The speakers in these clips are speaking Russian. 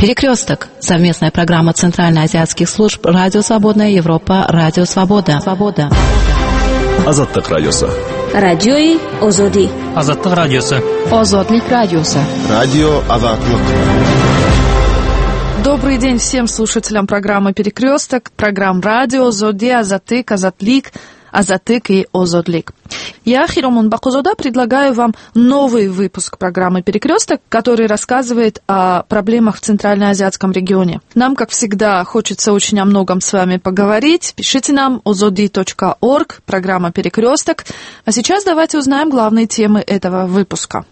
Перекресток. Совместная программа Центральноазиатских служб «Радио Свободная Европа», «Радио Свобода». Азаттык радиосы. Радиои Озоди. Азаттык радиосы. Озодлик радиосы. Радио Азаттык. Добрый день всем слушателям программы «Перекресток», программ «Радио», «Зоди», «Азаттык», «Азатлик», «Азаттык» и «Озодлик». Я, Хиромун Бакузода, предлагаю вам новый выпуск программы «Перекресток», который рассказывает о проблемах в Центральноазиатском регионе. Нам, как всегда, хочется очень о многом с вами поговорить. Пишите нам ozodi.org, программа «Перекресток». А сейчас давайте узнаем главные темы этого выпуска.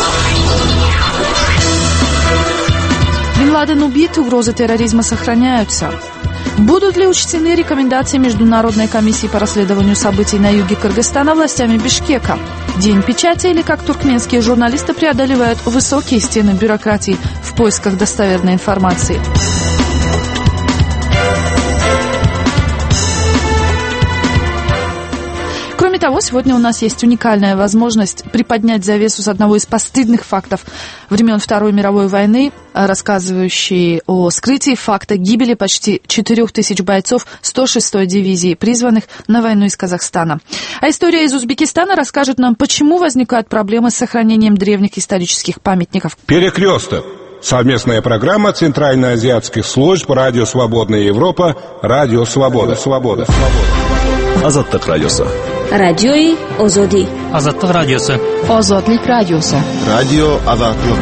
Бин Ладен убит, угрозы терроризма сохраняются. Будут ли учтены рекомендации Международной комиссии по расследованию событий на юге Кыргызстана властями Бишкека? День печати или как туркменские журналисты преодолевают высокие стены бюрократии в поисках достоверной информации? Кроме того, сегодня у нас есть уникальная возможность приподнять завесу с одного из постыдных фактов времен Второй мировой войны, рассказывающий о скрытии факта гибели почти 4000 бойцов 106-й дивизии, призванных на войну из Казахстана. А история из Узбекистана расскажет нам, почему возникают проблемы с сохранением древних исторических памятников. Перекресток. Совместная программа Центральноазиатских служб «Радио Свободная Европа», «Радио Свобода». Азаттык радиосы. Радиои Озоди. Азаттык радиосы. Озодлик радиосы. Радио Азаттык.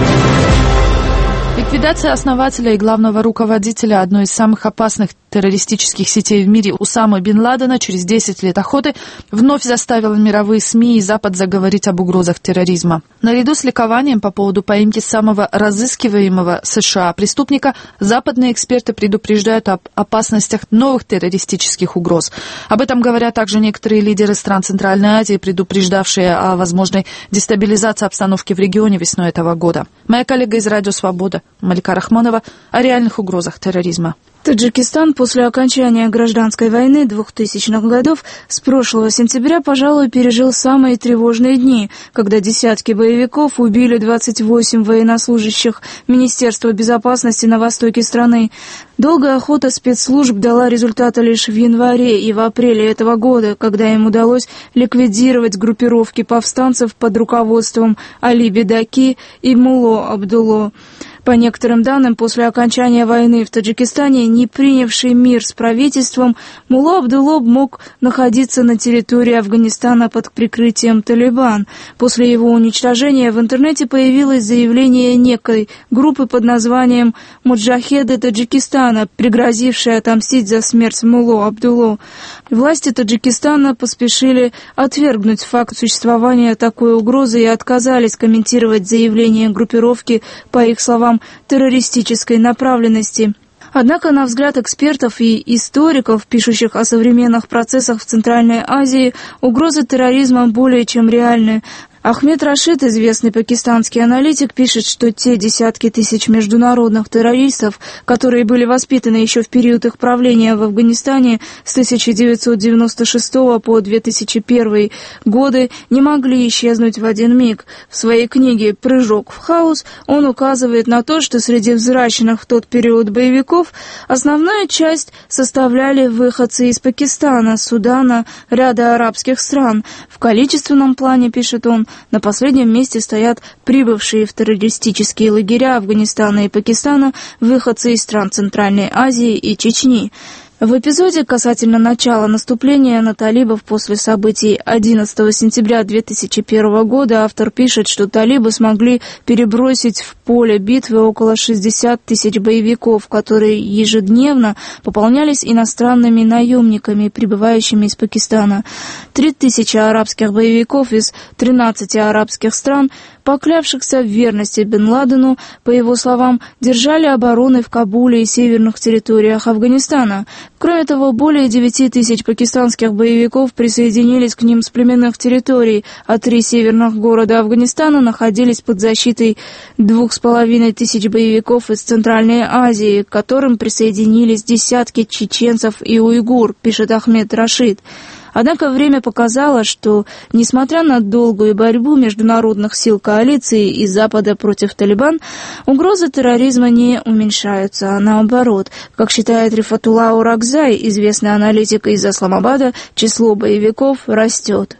Ликвидация основателя и главного руководителя одной из самых опасных террористических сетей в мире Усамы Бин Ладена через 10 лет охоты вновь заставила мировые СМИ и Запад заговорить об угрозах терроризма. Наряду с ликованием по поводу поимки самого разыскиваемого США преступника, западные эксперты предупреждают об опасностях новых террористических угроз. Об этом говорят также некоторые лидеры стран Центральной Азии, предупреждавшие о возможной дестабилизации обстановки в регионе весной этого года. Моя коллега из «Радио Свобода» Малика Рахмонова о реальных угрозах терроризма. Таджикистан после окончания гражданской войны 2000-х годов с прошлого сентября, пожалуй, пережил самые тревожные дни, когда десятки боевиков убили 28 военнослужащих Министерства безопасности на востоке страны. Долгая охота спецслужб дала результаты лишь в январе и в апреле этого года, когда им удалось ликвидировать группировки повстанцев под руководством Али Бедаки и Мулло Абдулло. По некоторым данным, после окончания войны в Таджикистане, не принявший мир с правительством, Мулло Абдулло мог находиться на территории Афганистана под прикрытием Талибан. После его уничтожения в интернете появилось заявление некой группы под названием «Муджахеды Таджикистана», пригрозившей отомстить за смерть Мулло Абдулло. Власти Таджикистана поспешили отвергнуть факт существования такой угрозы и отказались комментировать заявление группировки, по их словам, террористической направленности. Однако, на взгляд экспертов и историков, пишущих о современных процессах в Центральной Азии, угрозы терроризма более чем реальны. Ахмед Рашид, известный пакистанский аналитик, пишет, что те десятки тысяч международных террористов, которые были воспитаны еще в период их правления в Афганистане с 1996 по 2001 годы, не могли исчезнуть в один миг. В своей книге «Прыжок в хаос» он указывает на то, что среди взращенных в тот период боевиков основную часть составляли выходцы из Пакистана, Судана, ряда арабских стран. В количественном плане, пишет он, на последнем месте стоят прибывшие в террористические лагеря Афганистана и Пакистана выходцы из стран Центральной Азии и Чечни. В эпизоде касательно начала наступления на талибов после событий 11 сентября 2001 года автор пишет, что талибы смогли перебросить в поле битвы около 60 тысяч боевиков, которые ежедневно пополнялись иностранными наемниками, прибывающими из Пакистана. 3000 арабских боевиков из 13 арабских стран, поклявшихся в верности Бин Ладену, по его словам, держали обороны в Кабуле и северных территориях Афганистана. Кроме того, более 9 тысяч пакистанских боевиков присоединились к ним с племенных территорий, а 3 северных города Афганистана находились под защитой 2500 боевиков из Центральной Азии, к которым присоединились десятки чеченцев и уйгур, пишет Ахмед Рашид. Однако время показало, что, несмотря на долгую борьбу международных сил коалиции и Запада против Талибан, угрозы терроризма не уменьшаются, а наоборот. Как считает Рифатулла Уракзай, известный аналитик из Исламабада, число боевиков растет.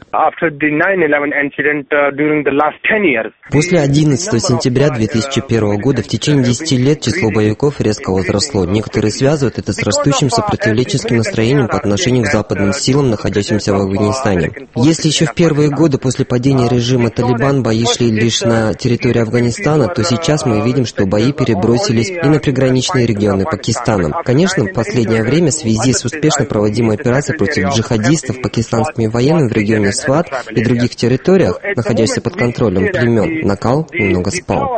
После 11 сентября 2001 года в течение 10 лет число боевиков резко возросло. Некоторые связывают это с растущим сопротивленческим настроением по отношению к западным силам, находящимся в Афганистане. Если еще в первые годы после падения режима Талибан бои шли лишь на территории Афганистана, то сейчас мы видим, что бои перебросились и на приграничные регионы Пакистана. Конечно, в последнее время в связи с успешно проводимой операцией против джихадистов пакистанскими военными в регионе Сват и других территориях, находящихся под контролем племен, накал немного спал.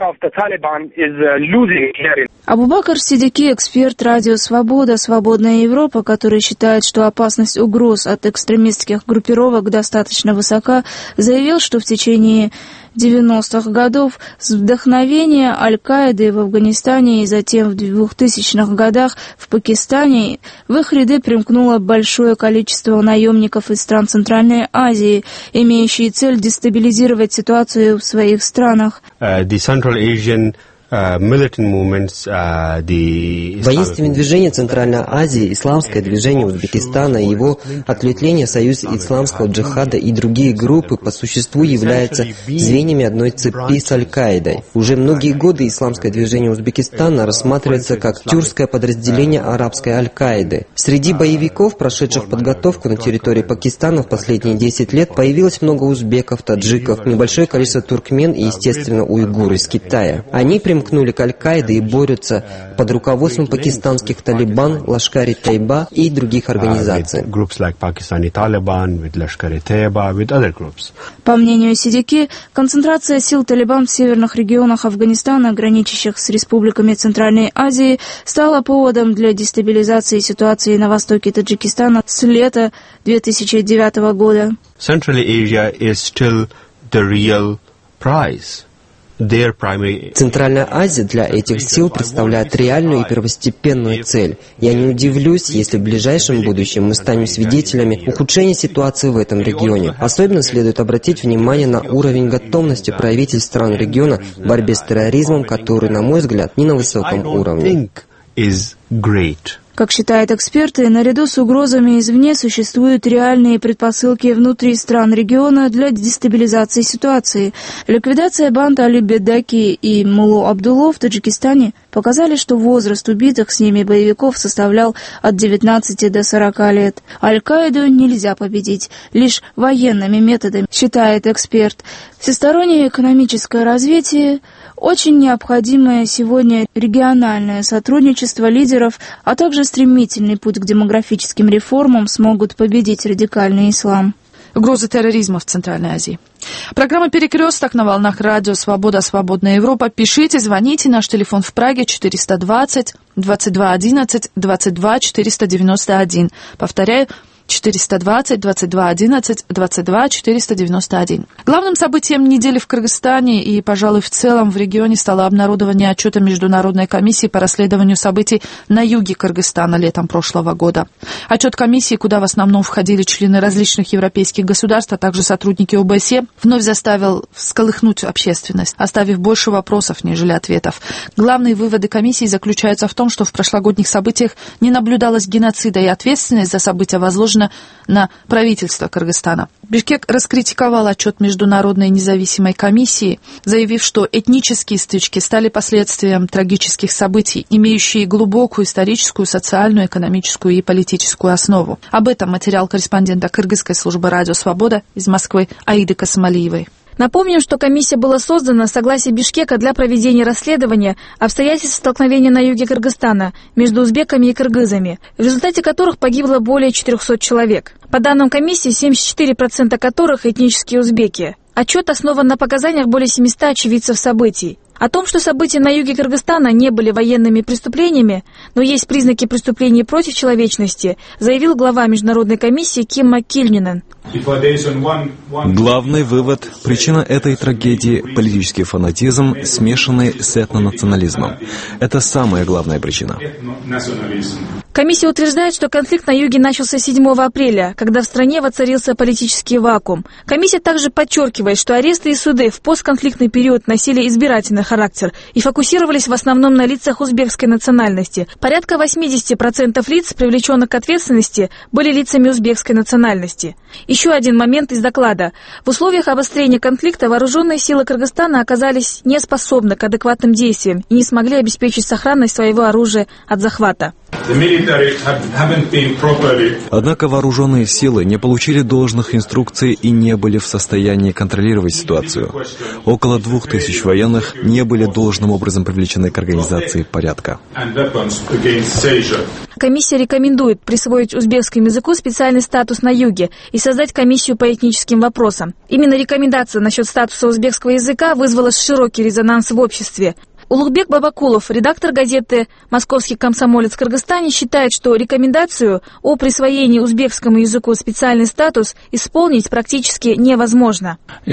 Абубакар Сиддики, эксперт радио «Свобода», «Свободная Европа», который считает, что опасность угроз от экстремистских группировок достаточно высока, заявил, что в течение 90-х годов с вдохновения Аль-Каиды в Афганистане и затем в 2000-х годах в Пакистане в их ряды примкнуло большое количество наемников из стран Центральной Азии, имеющие цель дестабилизировать ситуацию в своих странах. Воинственное движение Центральной Азии, исламское движение Узбекистана и его ответвление Союз исламского джихада и другие группы по существу являются звеньями одной цепи с Аль-Каидой. Уже многие годы исламское движение Узбекистана рассматривается как тюркское подразделение арабской Аль-Каиды. Среди боевиков, прошедших подготовку на территории Пакистана в последние 10 лет, появилось много узбеков, таджиков, небольшое количество туркмен и, естественно, уйгуры из Китая. Они примкнули к Аль-Каиде и борются под руководством пакистанских Талибан, Лашкар-и-Тайба и других организаций. По мнению Сиддики, концентрация сил Талибан в северных регионах Афганистана, граничащих с республиками Центральной Азии, стала поводом для дестабилизации ситуации на востоке Таджикистана с лета 2009 года. Центральная Азия для этих сил представляет реальную и первостепенную цель. Я не удивлюсь, если в ближайшем будущем мы станем свидетелями ухудшения ситуации в этом регионе. Особенно следует обратить внимание на уровень готовности правительств стран региона в борьбе с терроризмом, который, на мой взгляд, не на высоком уровне. Как считают эксперты, наряду с угрозами извне существуют реальные предпосылки внутри стран региона для дестабилизации ситуации. Ликвидация банд Али Бедаки и Муллу Абдулло в Таджикистане показали, что возраст убитых с ними боевиков составлял от 19 до 40 лет. Аль-Каиду нельзя победить лишь военными методами, считает эксперт. Всестороннее экономическое развитие, очень необходимое сегодня региональное сотрудничество лидеров, а также стремительный путь к демографическим реформам смогут победить радикальный ислам. Угрозы терроризма в Центральной Азии. Программа «Перекресток» на волнах радио «Свобода», «Свободная Европа». Пишите, звоните. Наш телефон в Праге 420 22 11 22 491. Повторяю, 420 22 11 22 491. Главным событием недели в Кыргызстане и, пожалуй, в целом в регионе стало обнародование отчета Международной комиссии по расследованию событий на юге Кыргызстана летом прошлого года. Отчет комиссии, куда в основном входили члены различных европейских государств, а также сотрудники ОБСЕ, вновь заставил всколыхнуть общественность, оставив больше вопросов, нежели ответов. Главные выводы комиссии заключаются в том, что в прошлогодних событиях не наблюдалось геноцида, и ответственность за события возложена на правительство Кыргызстана. Бишкек раскритиковал отчет Международной независимой комиссии, заявив, что этнические стычки стали последствием трагических событий, имеющие глубокую историческую, социальную, экономическую и политическую основу. Об этом материал корреспондента Кыргызской службы радио «Свобода» из Москвы Аиды Касымалиевой. Напомним, что комиссия была создана с согласия Бишкека для проведения расследования обстоятельств столкновения на юге Кыргызстана между узбеками и кыргызами, в результате которых погибло более 400 человек. По данным комиссии, 74% которых этнические узбеки. Отчет основан на показаниях более 700 очевидцев событий. О том, что события на юге Кыргызстана не были военными преступлениями, но есть признаки преступлений против человечности, заявил глава Международной комиссии Кимма Кильнинен. Главный вывод – причина этой трагедии – политический фанатизм, смешанный с этнонационализмом. Это самая главная причина. Комиссия утверждает, что конфликт на юге начался 7 апреля, когда в стране воцарился политический вакуум. Комиссия также подчеркивает, что аресты и суды в постконфликтный период носили избирательный характер и фокусировались в основном на лицах узбекской национальности. Порядка 80% лиц, привлеченных к ответственности, были лицами узбекской национальности. Еще один момент из доклада. В условиях обострения конфликта вооруженные силы Кыргызстана оказались неспособны к адекватным действиям и не смогли обеспечить сохранность своего оружия от захвата. Однако вооруженные силы не получили должных инструкций и не были в состоянии контролировать ситуацию. Около 2000 военных не были должным образом привлечены к организации порядка. Комиссия рекомендует присвоить узбекскому языку специальный статус на юге и создать комиссию по этническим вопросам. Именно рекомендация насчет статуса узбекского языка вызвала широкий резонанс в обществе. Улугбек Бабакулов, редактор газеты «Московский комсомолец» в Кыргызстане, считает, что рекомендацию о присвоении узбекскому языку специальный статус исполнить практически невозможно.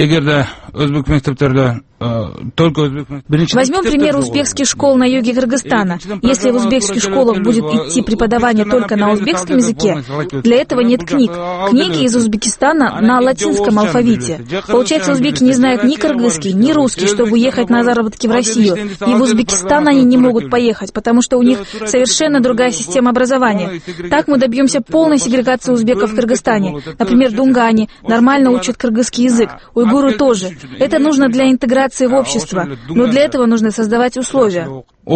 Возьмем пример узбекских школ на юге Кыргызстана. Если в узбекских школах будет идти преподавание только на узбекском языке, для этого нет книг. Книги из Узбекистана на латинском алфавите. Получается, узбеки не знают ни кыргызский, ни русский, чтобы уехать на заработки в Россию. И в Узбекистан они не могут поехать, потому что у них совершенно другая система образования. Так мы добьемся полной сегрегации узбеков в Кыргызстане. Например, дунгане нормально учат кыргызский язык, уйгуры тоже. Это нужно для интеграции в общество, но для этого нужно создавать условия.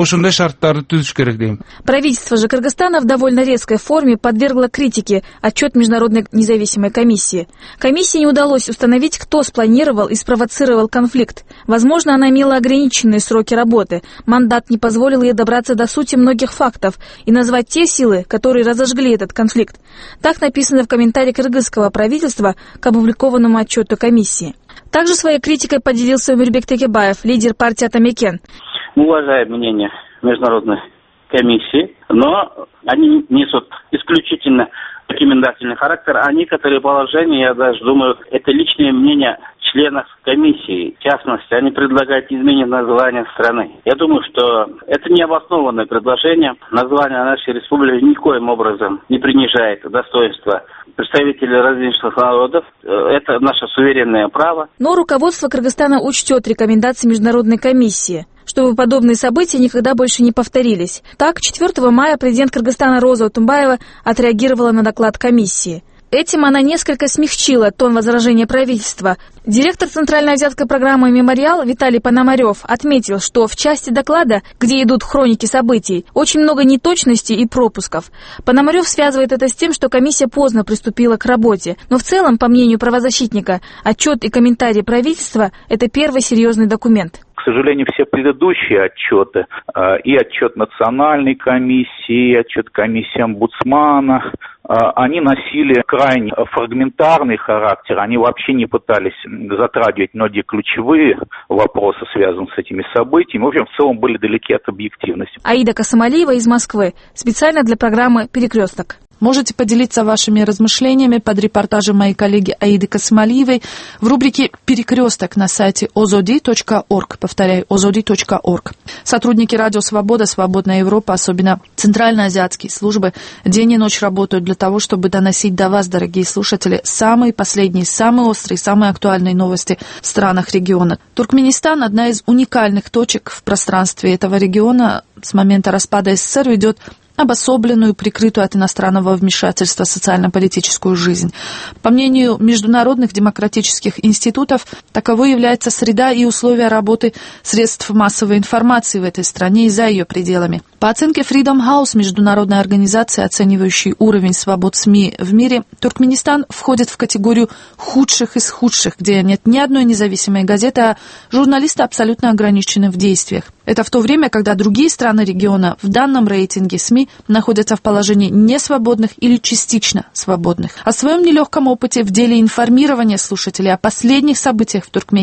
Правительство же Кыргызстана в довольно резкой форме подвергло критике отчет Международной независимой комиссии. Комиссии не удалось установить, кто спланировал и спровоцировал конфликт. Возможно, она имела ограниченные сроки работы. Мандат не позволил ей добраться до сути многих фактов и назвать те силы, которые разожгли этот конфликт. Так написано в комментарии кыргызского правительства к опубликованному отчету комиссии. Также своей критикой поделился Умирбек Текебаев, лидер партии Атамекен. Мы уважаем мнение Международной комиссии, но они несут исключительно рекомендательный характер, а некоторые положения, я даже думаю, это личное мнение членов комиссии. В частности, они предлагают изменить название страны. Я думаю, что это необоснованное предложение. Название нашей республики никоим образом не принижает достоинства представителей различных народов. Это наше суверенное право. Но руководство Кыргызстана учтет рекомендации Международной комиссии, чтобы подобные события никогда больше не повторились. Так, 4 мая президент Кыргызстана Роза Отунбаева отреагировала на доклад комиссии. Этим она несколько смягчила тон возражения правительства. Директор Центральноазиатской программы «Мемориал» Виталий Пономарев отметил, что в части доклада, где идут хроники событий, очень много неточностей и пропусков. Пономарев связывает это с тем, что комиссия поздно приступила к работе. Но в целом, по мнению правозащитника, отчет и комментарии правительства – это первый серьезный документ. К сожалению, все предыдущие отчеты, и отчет Национальной комиссии, и отчет комиссии омбудсмана, они носили крайне фрагментарный характер, они вообще не пытались затрагивать многие ключевые вопросы, связанные с этими событиями, в общем, в целом были далеки от объективности. Аида Касымалиева из Москвы, специально для программы «Перекресток». Можете поделиться вашими размышлениями под репортажем моей коллеги Аиды Касымалиевой в рубрике «Перекресток» на сайте ozodi.org. Повторяю, ozodi.org. Сотрудники Радио Свобода, Свободная Европа, особенно центральноазиатские службы, день и ночь работают для того, чтобы доносить до вас, дорогие слушатели, самые последние, самые острые, самые актуальные новости в странах региона. Туркменистан – одна из уникальных точек в пространстве этого региона. С момента распада СССР ведет обособленную, прикрытую от иностранного вмешательства социально-политическую жизнь. По мнению международных демократических институтов, таковой является среда и условия работы средств массовой информации в этой стране и за ее пределами. По оценке Freedom House, международной организации, оценивающей уровень свобод СМИ в мире, Туркменистан входит в категорию худших из худших, где нет ни одной независимой газеты, а журналисты абсолютно ограничены в действиях. Это в то время, когда другие страны региона в данном рейтинге СМИ находятся в положении несвободных или частично свободных. О своем нелегком опыте в деле информирования слушателей о последних событиях в Туркмении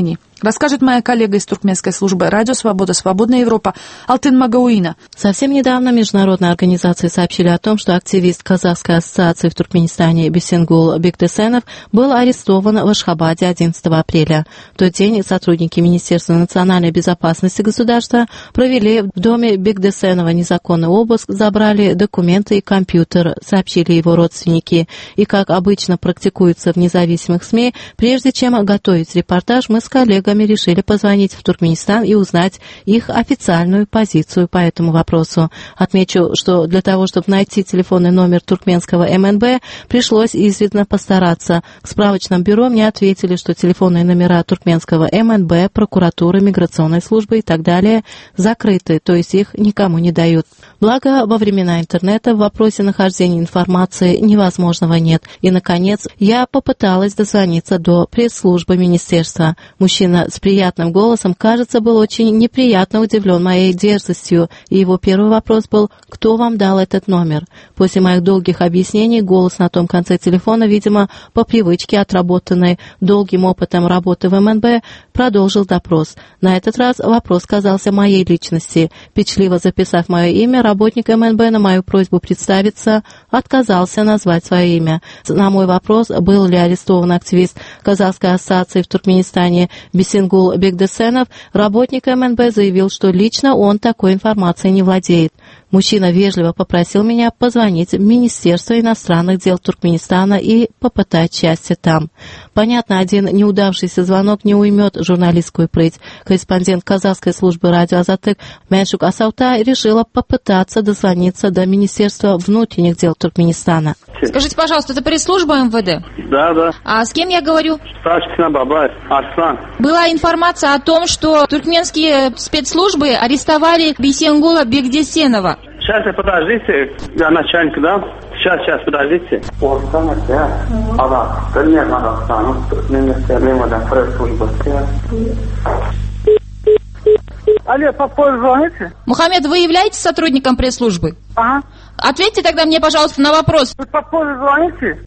расскажет моя коллега из туркменской службы «Радио Свобода», «Свободная Европа» Алтын Магауина. Совсем недавно международные организации сообщили о том, что активист Казахской ассоциации в Туркменистане Бисенгул Бекдесенов был арестован в Ашхабаде 11 апреля. В тот день сотрудники Министерства национальной безопасности государства провели в доме Бекдесенова незаконный обыск, забрали документы и компьютер, сообщили его родственники. И, как обычно практикуется в независимых СМИ, прежде чем готовить репортаж, мы с коллегами решили позвонить в Туркменистан и узнать их официальную позицию по этому вопросу. Отмечу, что для того, чтобы найти телефонный номер туркменского МНБ, пришлось изрядно постараться. К справочному бюро мне ответили, что телефонные номера туркменского МНБ, прокуратуры, миграционной службы и так далее закрыты, то есть их никому не дают. Благо, во времена интернета в вопросе нахождения информации невозможного нет. И, наконец, я попыталась дозвониться до пресс-службы министерства. Мужчина с приятным голосом, кажется, был очень неприятно удивлен моей дерзостью, и его первый вопрос был: «Кто вам дал этот номер?» После моих долгих объяснений голос на том конце телефона, видимо, по привычке, отработанной долгим опытом работы в МНБ, продолжил допрос. На этот раз вопрос касался моей личности. Печливо записав мое имя, работник МНБ на мою просьбу представиться отказался назвать свое имя. На мой вопрос, был ли арестован активист Казахской ассоциации в Туркменистане Бисенгул Бекдесенов, работник МНБ заявил, что лично он такой информацией не владеет. Мужчина вежливо попросил меня позвонить в Министерство иностранных дел Туркменистана и попытать счастье там. Понятно, один неудавшийся звонок не уймет журналистскую прыть. Корреспондент казахской службы радио «Азаттык» Меншук Асаута решила попытаться дозвониться до Министерства внутренних дел Туркменистана. Скажите, пожалуйста, это пресс-служба МВД? Да. А с кем я говорю? Старшина Бабай, Арслан. Была информация о том, что туркменские спецслужбы арестовали Бисенгула Бекдесенова. Сейчас, подождите, я начальник, да? Сейчас, подождите. Алло, попозже звоните? Мухаммед, вы являетесь сотрудником пресс-службы? Ага. Ответьте тогда мне, пожалуйста, на вопрос. Вы попозже звоните?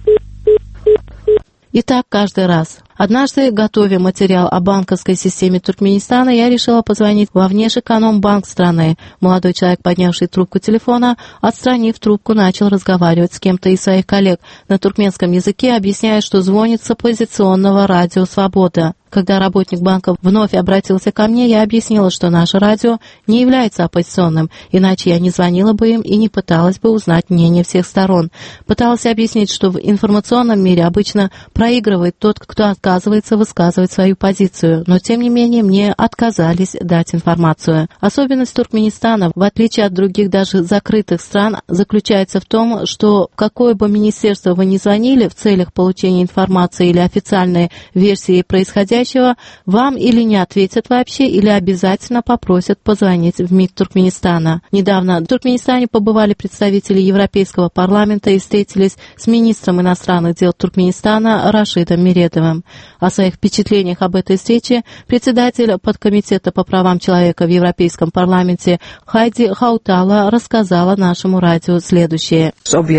И так каждый раз. Однажды, готовя материал о банковской системе Туркменистана, я решила позвонить во Внешэкономбанк страны. Молодой человек, поднявший трубку телефона, отстранив трубку, начал разговаривать с кем-то из своих коллег на туркменском языке, объясняя, что звонит с оппозиционного радио «Свобода». Когда работник банка вновь обратился ко мне, я объяснила, что наше радио не является оппозиционным, иначе я не звонила бы им и не пыталась бы узнать мнение всех сторон. Пыталась объяснить, что в информационном мире обычно проигрывает тот, кто отказывается высказывать свою позицию, но тем не менее мне отказались дать информацию. Особенность Туркменистана, в отличие от других даже закрытых стран, заключается в том, что в какое бы министерство вы ни звонили в целях получения информации или официальной версии происходящего, вам или не ответят вообще, или обязательно попросят позвонить в МИД Туркменистана. Недавно в Туркменистане побывали представители Европейского парламента и встретились с министром иностранных дел Туркменистана Рашидом Миредовым. О своих впечатлениях об этой встрече председатель подкомитета по правам человека в Европейском парламенте Хайди Хаутала рассказала нашему радио следующее.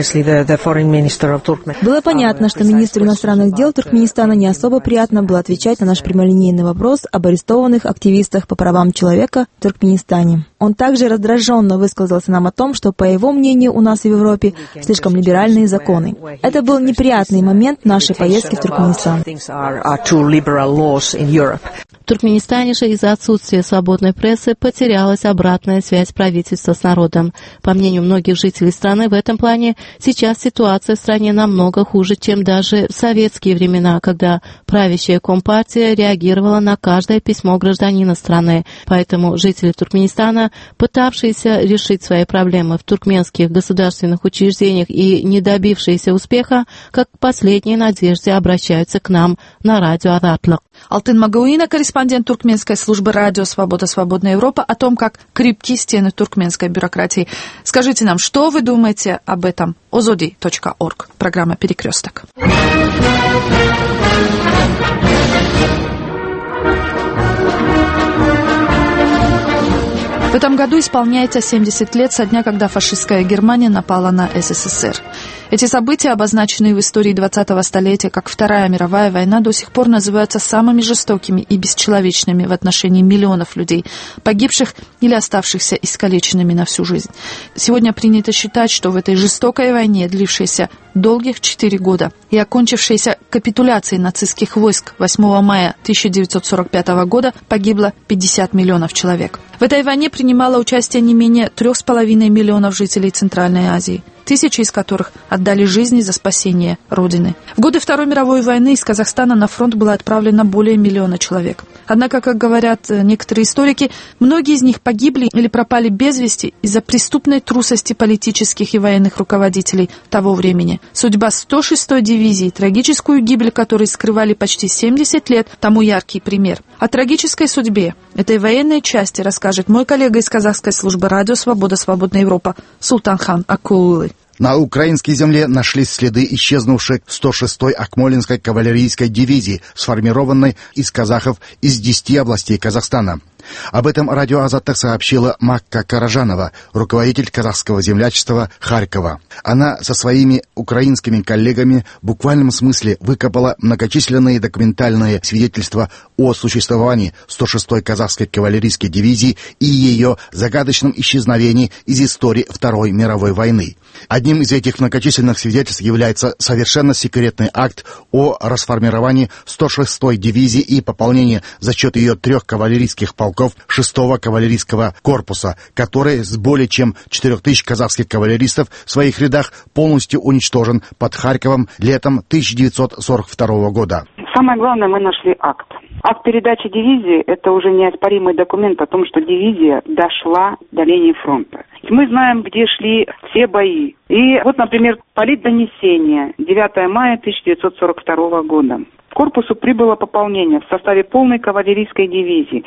Было понятно, что министру иностранных дел Туркменистана не особо приятно было отвечать на наш прямолинейный вопрос об арестованных активистах по правам человека в Туркменистане. Он также раздраженно высказался нам о том, что, по его мнению, у нас в Европе слишком либеральные законы. Это был неприятный момент нашей поездки в Туркменистан. В Туркменистане же из-за отсутствия свободной прессы потерялась обратная связь правительства с народом. По мнению многих жителей страны, в этом плане сейчас ситуация в стране намного хуже, чем даже в советские времена, когда правящая Компартия реагировала на каждое письмо гражданина страны. Поэтому жители Туркменистана, пытавшиеся решить свои проблемы в туркменских государственных учреждениях и не добившиеся успеха, как к последней надежде обращаются к нам на радио «Азаттык». Алтын Магауина, корреспондент туркменской службы радио «Свобода», «Свободная Европа», о том, как крепки стены туркменской бюрократии. Скажите нам, что вы думаете об этом? ozodi.org. Программа «Перекресток». В этом году исполняется 70 лет со дня, когда фашистская Германия напала на СССР. Эти события, обозначенные в истории 20-го столетия как Вторая мировая война, до сих пор называются самыми жестокими и бесчеловечными в отношении миллионов людей, погибших или оставшихся искалеченными на всю жизнь. Сегодня принято считать, что в этой жестокой войне, длившейся долгих 4 года и окончившейся капитуляцией нацистских войск 8 мая 1945 года, погибло 50 миллионов человек. В этой войне принимало участие не менее 3,5 миллионов жителей Центральной Азии, тысячи из которых отдали жизни за спасение Родины. В годы Второй мировой войны из Казахстана на фронт было отправлено более 1 миллиона человек. Однако, как говорят некоторые историки, многие из них погибли или пропали без вести из-за преступной трусости политических и военных руководителей того времени. Судьба 106-й дивизии, трагическую гибель которой скрывали почти 70 лет, тому яркий пример. О трагической судьбе этой военной части расскажет мой коллега из казахской службы «Радио Свобода. Свободная Европа» Султанхан Акуллы. На украинской земле нашлись следы исчезнувшей 106-й Акмолинской кавалерийской дивизии, сформированной из казахов из 10 областей Казахстана. Об этом радио «Азаттык» сообщила Макка Каражанова, руководитель казахского землячества Харькова. Она со своими украинскими коллегами в буквальном смысле выкопала многочисленные документальные свидетельства о существовании 106-й казахской кавалерийской дивизии и ее загадочном исчезновении из истории Второй мировой войны. Одним из этих многочисленных свидетельств является совершенно секретный акт о расформировании 106-й дивизии и пополнении за счет ее 3 кавалерийских полков 6-го кавалерийского корпуса, который с более чем 4000 казахских кавалеристов в своих рядах полностью уничтожен под Харьковом летом 1942 года. Самое главное, мы нашли акт. Акт передачи дивизии – это уже неоспоримый документ о том, что дивизия дошла до линии фронта. Мы знаем, где шли все бои. И вот, например, политдонесение 9 мая 1942 года. К корпусу прибыло пополнение в составе полной кавалерийской дивизии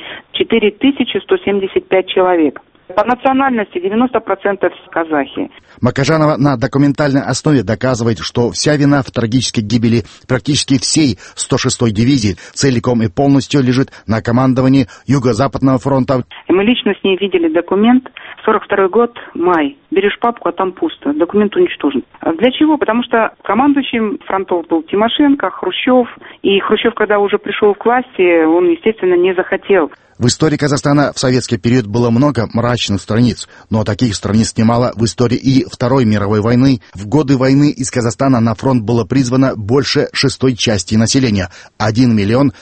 4175 человек. По национальности 90% казахи. Макажанова на документальной основе доказывает, что вся вина в трагической гибели практически всей 106-й дивизии целиком и полностью лежит на командовании Юго-Западного фронта. И мы лично с ней видели документ. 42 год, май. Берешь папку, а там пусто. Документ уничтожен. Для чего? Потому что командующим фронтов был Тимошенко, Хрущев. И Хрущев, когда уже пришел к власти, он, естественно, не захотел. В истории Казахстана в советский период было много мрачных страниц, но таких страниц немало в истории и Второй мировой войны. В годы войны из Казахстана на фронт было призвано больше 6-й части населения – 1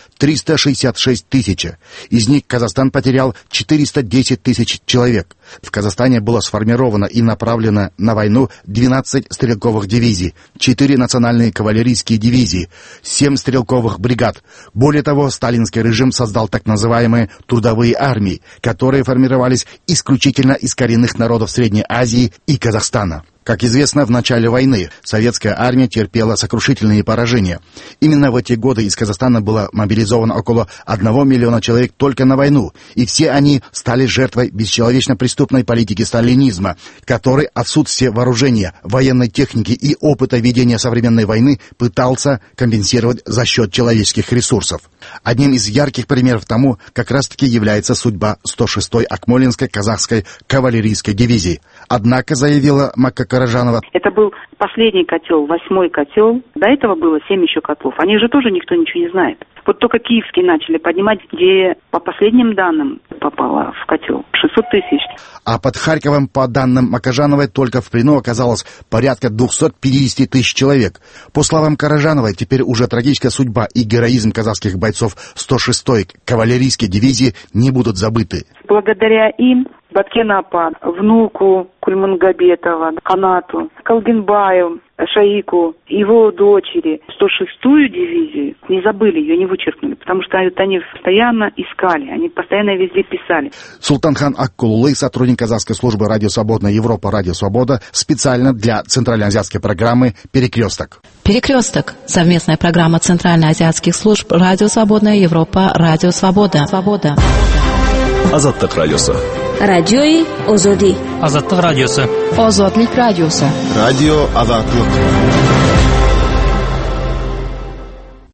366 000. Из них Казахстан потерял 410 000 человек. В Казахстане было сформировано и направлено на войну 12 стрелковых дивизий, 4 национальные кавалерийские дивизии, 7 стрелковых бригад. Более того, сталинский режим создал так называемые трудовые армии, которые формировались исключительно из коренных народов Средней Азии и Казахстана. Как известно, в начале войны советская армия терпела сокрушительные поражения. Именно в эти годы из Казахстана было мобилизовано около 1 миллиона человек только на войну, и все они стали жертвой бесчеловечно преступной политики сталинизма, который отсутствие вооружения, военной техники и опыта ведения современной войны пытался компенсировать за счет человеческих ресурсов. Одним из ярких примеров тому как раз-таки является судьба 106-й Акмолинской казахской кавалерийской дивизии. Однако, заявила Макка Каражанова, это был последний котел, 8-й котел. До этого было 7 еще котлов. О них же тоже никто ничего не знает. Вот только киевские начали поднимать, где по последним данным попало в котел 600 000. А под Харьковом, по данным Макажановой, только в плену оказалось порядка 250 000 человек. По словам Каражановой, теперь уже трагическая судьба и героизм казахских бойцов 106-й кавалерийской дивизии не будут забыты. Благодаря им Баткен Апа, внуку Кульмангабетова, Канату, Колбинбаю, Шаику, его дочери, 106-ю дивизию, не забыли, ее не вычеркнули, потому что они постоянно искали, они постоянно везде писали. Султанхан Аккуллы, сотрудник казахской службы «Радио Свободная Европа», «Радио Свобода», специально для центральноазиатской программы «Перекресток». «Перекресток» — совместная программа центральноазиатских служб «Радио Свободная Европа», «Радио Свобода». Азаттык радиосы. Радиои Озоди. Азаттык радиосы. Озодлик радиосы. Радио Азаттык.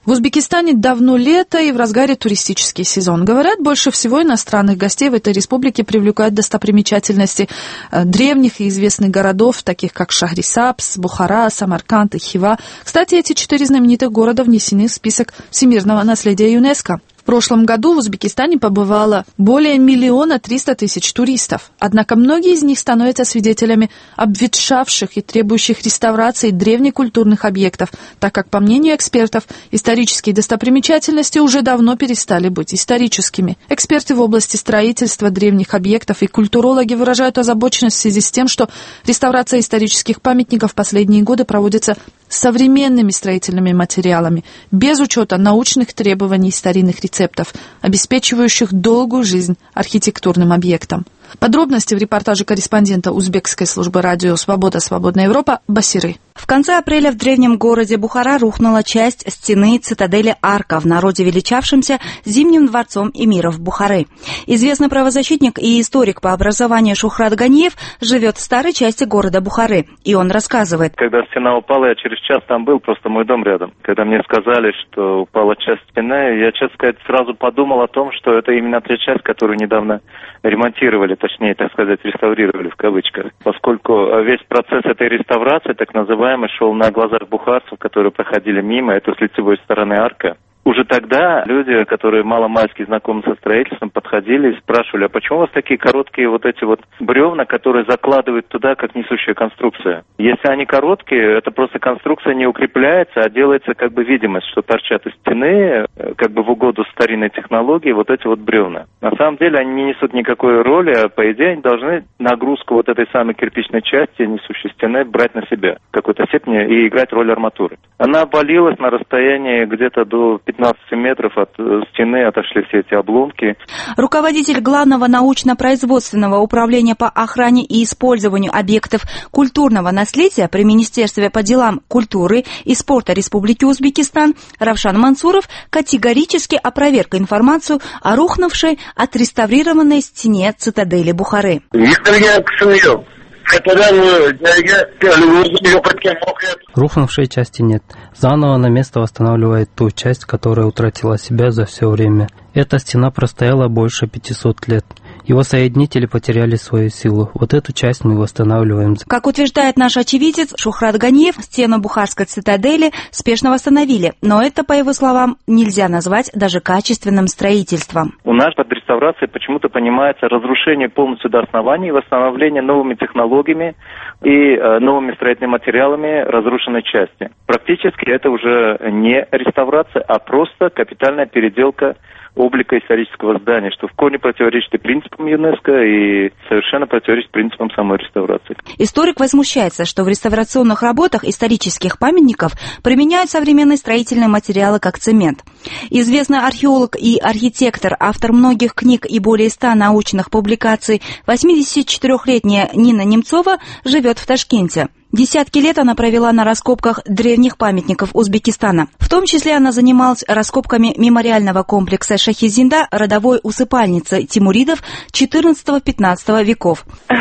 В Узбекистане давно лето и в разгаре туристический сезон. Говорят, больше всего иностранных гостей в этой республике привлекают достопримечательности древних и известных городов, таких как Шахрисабз, Бухара, Самарканд и Хива. Кстати, эти 4 знаменитых города внесены в список всемирного наследия ЮНЕСКО. В прошлом году в Узбекистане побывало более 1 300 000 туристов. Однако многие из них становятся свидетелями обветшавших и требующих реставрации древнекультурных объектов, так как, по мнению экспертов, исторические достопримечательности уже давно перестали быть историческими. Эксперты в области строительства древних объектов и культурологи выражают озабоченность в связи с тем, что реставрация исторических памятников в последние годы проводится современными строительными материалами, без учета научных требований и старинных рецептов, обеспечивающих долгую жизнь архитектурным объектам. Подробности в репортаже корреспондента узбекской службы радио «Свобода. Свободная Европа» Басиры. В конце апреля в древнем городе Бухара рухнула часть стены цитадели Арка, в народе величавшимся Зимним дворцом эмиров Бухары. Известный правозащитник и историк по образованию Шухрат Ганиев живет в старой части города Бухары, и он рассказывает. Когда стена упала, я через час там был, просто мой дом рядом. Когда мне сказали, что упала часть стены, я, честно сказать, сразу подумал о том, что это именно та часть, которую недавно ремонтировали, точнее, так сказать, реставрировали в кавычках. Поскольку весь процесс этой реставрации, так называемый, шел на глазах бухарцев, которые проходили мимо, это с лицевой стороны арка. Уже тогда люди, которые маломальски знакомы со строительством, подходили и спрашивали, а почему у вас такие короткие вот эти вот бревна, которые закладывают туда, как несущая конструкция? Если они короткие, это просто конструкция не укрепляется, а делается как бы видимость, что торчат из стены, как бы в угоду старинной технологии, вот эти вот бревна. На самом деле они не несут никакой роли, а по идее они должны нагрузку вот этой самой кирпичной части несущей стены брать на себя в какой-то степени и играть роль арматуры. Она обвалилась на расстоянии где-то до 15 метров от стены, отошли все эти обломки. Руководитель Главного научно-производственного управления по охране и использованию объектов культурного наследия при Министерстве по делам культуры и спорта Республики Узбекистан Равшан Мансуров категорически опроверг информацию о рухнувшей, отреставрированной стене цитадели Бухары. Рухнувшей части нет. Заново на место восстанавливает ту часть, которая утратила себя за все время. Эта стена простояла больше 500 лет. Его соединители потеряли свою силу. Вот эту часть мы восстанавливаем. Как утверждает наш очевидец Шухрат Ганиев, стену Бухарской цитадели спешно восстановили. Но это, по его словам, нельзя назвать даже качественным строительством. У нас под реставрацией почему-то понимается разрушение полностью до основания и восстановление новыми технологиями и новыми строительными материалами разрушенной части. Практически это уже не реставрация, а просто капитальная переделка облика исторического здания, что в корне противоречит и принципам ЮНЕСКО, и совершенно противоречит принципам самой реставрации. Историк возмущается, что в реставрационных работах исторических памятников применяют современные строительные материалы, как цемент. Известный археолог и архитектор, автор многих книг и более 100 научных публикаций, 84-летняя Нина Немцова живет в Ташкенте. Десятки лет она провела на раскопках древних памятников Узбекистана. В том числе она занималась раскопками мемориального комплекса Шахизинда, родовой усыпальницы тимуридов XIV-XV веков.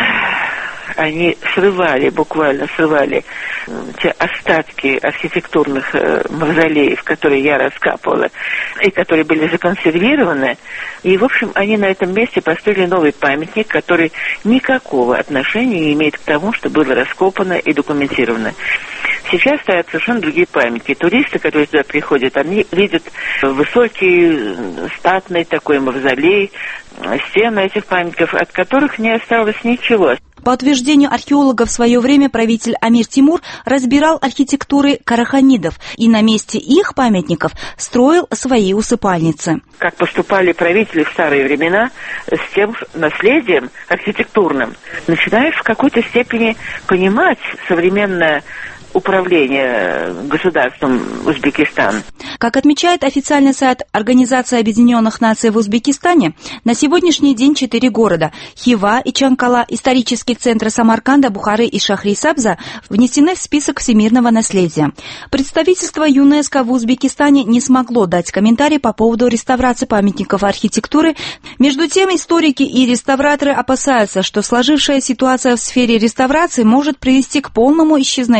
Они буквально срывали те остатки архитектурных мавзолеев, которые я раскапывала, и которые были законсервированы. И, в общем, они на этом месте построили новый памятник, который никакого отношения не имеет к тому, что было раскопано и документировано. Сейчас стоят совершенно другие памятники. Туристы, которые сюда приходят, они видят высокий, статный такой мавзолей, стены этих памятников, от которых не осталось ничего. По утверждению археологов, в свое время правитель Амир Тимур разбирал архитектуры караханидов и на месте их памятников строил свои усыпальницы. Как поступали правители в старые времена с тем наследием архитектурным, начинаешь в какой-то степени понимать современное управления государством Узбекистан. Как отмечает официальный сайт Организации Объединенных Наций в Узбекистане, на сегодняшний день 4 города – Хива и Чанкала, исторические центры Самарканда, Бухары и Шахрисабза – внесены в список всемирного наследия. Представительство ЮНЕСКО в Узбекистане не смогло дать комментарий по поводу реставрации памятников архитектуры. Между тем, историки и реставраторы опасаются, что сложившаяся ситуация в сфере реставрации может привести к полному исчезновению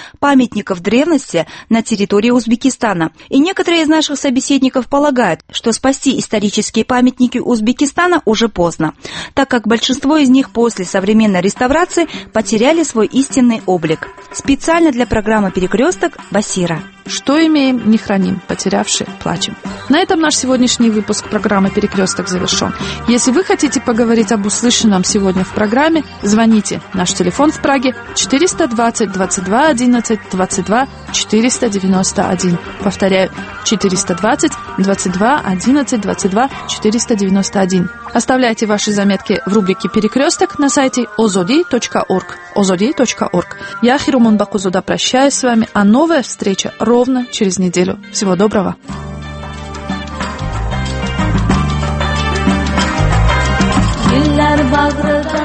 памятников древности на территории Узбекистана. И некоторые из наших собеседников полагают, что спасти исторические памятники Узбекистана уже поздно, так как большинство из них после современной реставрации потеряли свой истинный облик. Специально для программы «Перекресток» Басира. Что имеем, не храним, потерявши, плачем. На этом наш сегодняшний выпуск программы «Перекресток» завершен. Если вы хотите поговорить об услышанном сегодня в программе, звоните. Наш телефон в Праге 420 22 11 22 491. Повторяю, 420 22 11 22 491. Оставляйте ваши заметки в рубрике «Перекресток» на сайте ozodi.org. ozodi.org. Я, Хирумон Бакузуда, прощаюсь с вами, а новая встреча ровно через неделю. Всего доброго. Yıllar bağrıda